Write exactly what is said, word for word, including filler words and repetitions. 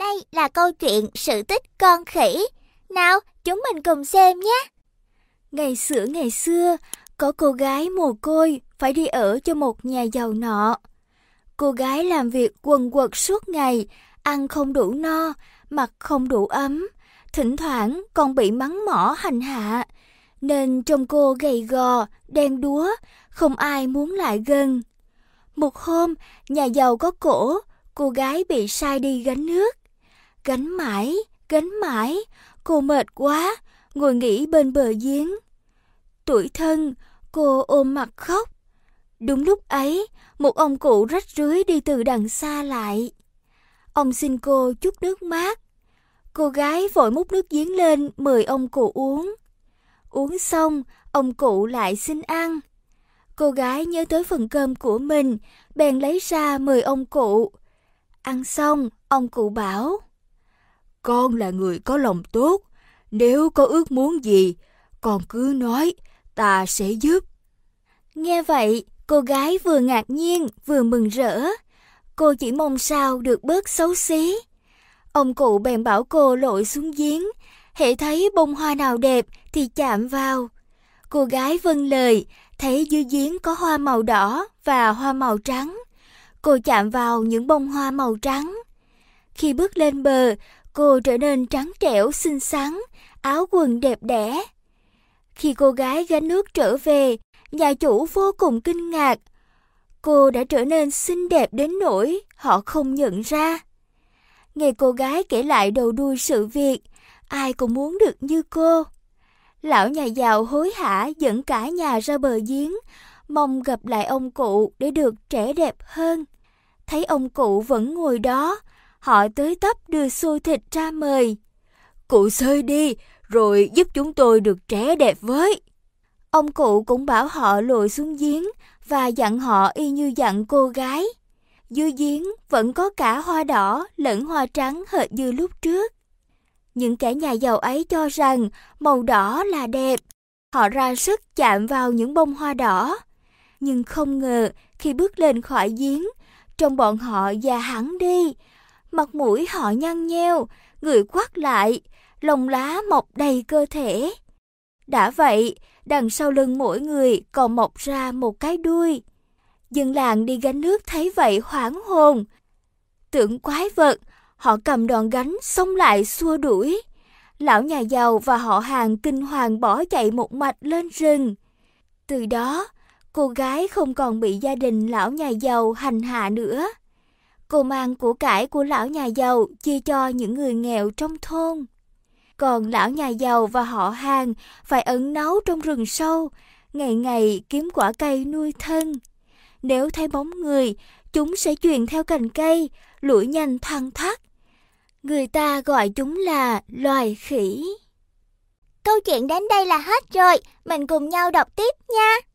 nay là câu chuyện sự tích con khỉ. Nào, chúng mình cùng xem nhé. Ngày xưa ngày xưa, có cô gái mồ côi phải đi ở cho một nhà giàu nọ. Cô gái làm việc quần quật suốt ngày, ăn không đủ no, mặc không đủ ấm, thỉnh thoảng còn bị mắng mỏ hành hạ, nên trông cô gầy gò, đen đúa, không ai muốn lại gần. Một hôm, nhà giàu có cổ, cô gái bị sai đi gánh nước. Gánh mãi, gánh mãi, cô mệt quá, ngồi nghỉ bên bờ giếng. Tủi thân, cô ôm mặt khóc. Đúng lúc ấy, một ông cụ rách rưới đi từ đằng xa lại. Ông xin cô chút nước mát. Cô gái vội múc nước giếng lên mời ông cụ uống. Uống xong, ông cụ lại xin ăn. Cô gái nhớ tới phần cơm của mình, bèn lấy ra mời ông cụ. Ăn xong, ông cụ bảo: "Con là người có lòng tốt, nếu có ước muốn gì, con cứ nói, ta sẽ giúp." Nghe vậy, cô gái vừa ngạc nhiên vừa mừng rỡ. Cô chỉ mong sao được bớt xấu xí. Ông cụ bèn bảo cô lội xuống giếng, hễ thấy bông hoa nào đẹp thì chạm vào. Cô gái vâng lời, thấy dưới giếng có hoa màu đỏ và hoa màu trắng. Cô chạm vào những bông hoa màu trắng. Khi bước lên bờ, cô trở nên trắng trẻo xinh xắn, áo quần đẹp đẽ. Khi cô gái gánh nước trở về, nhà chủ vô cùng kinh ngạc. Cô đã trở nên xinh đẹp đến nỗi họ không nhận ra. Nghe cô gái kể lại đầu đuôi sự việc, ai cũng muốn được như cô. Lão nhà giàu hối hả dẫn cả nhà ra bờ giếng, mong gặp lại ông cụ để được trẻ đẹp hơn. Thấy ông cụ vẫn ngồi đó, họ tới tấp đưa xôi thịt ra mời. "Cụ xơi đi, rồi giúp chúng tôi được trẻ đẹp với." Ông cụ cũng bảo họ lội xuống giếng và dặn họ y như dặn cô gái. Dưới giếng vẫn có cả hoa đỏ lẫn hoa trắng hệt như lúc trước. Những kẻ nhà giàu ấy cho rằng màu đỏ là đẹp. Họ ra sức chạm vào những bông hoa đỏ. Nhưng không ngờ khi bước lên khỏi giếng, trông bọn họ già hẳn đi. Mặt mũi họ nhăn nheo, người quắt lại, lông lá mọc đầy cơ thể. Đã vậy, đằng sau lưng mỗi người còn mọc ra một cái đuôi. Dân làng đi gánh nước thấy vậy hoảng hồn. Tưởng quái vật, họ cầm đòn gánh xông lại xua đuổi. Lão nhà giàu và họ hàng kinh hoàng bỏ chạy một mạch lên rừng. Từ đó, cô gái không còn bị gia đình lão nhà giàu hành hạ nữa. Cô mang của cải của lão nhà giàu chia cho những người nghèo trong thôn. Còn lão nhà giàu và họ hàng phải ẩn náu trong rừng sâu, ngày ngày kiếm quả cây nuôi thân. Nếu thấy bóng người, chúng sẽ chuyền theo cành cây, lủi nhanh thăng thắt. Người ta gọi chúng là loài khỉ. Câu chuyện đến đây là hết rồi, mình cùng nhau đọc tiếp nha.